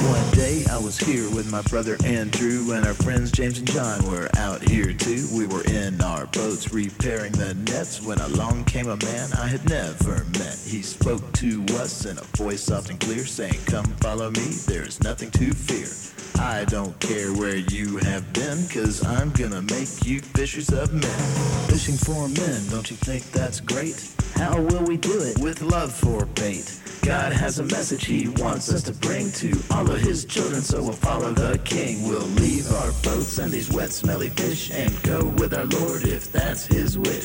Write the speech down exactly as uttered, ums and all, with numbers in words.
One day I was here with my brother Andrew, and our friends James and John were out here too. We were in our boats repairing the nets when along came a man I had never met. He spoke to us in a voice soft and clear, saying, "Come follow me, there's nothing to fear. I don't care where you have been, 'cause I'm gonna make you fishers of men." Fishing for men, don't you think that's great? How will we do it? With love for bait. God has a message he wants us to bring to all of his children, so we'll follow the king. We'll leave our boats and these wet smelly fish and go with our Lord if that's his wish.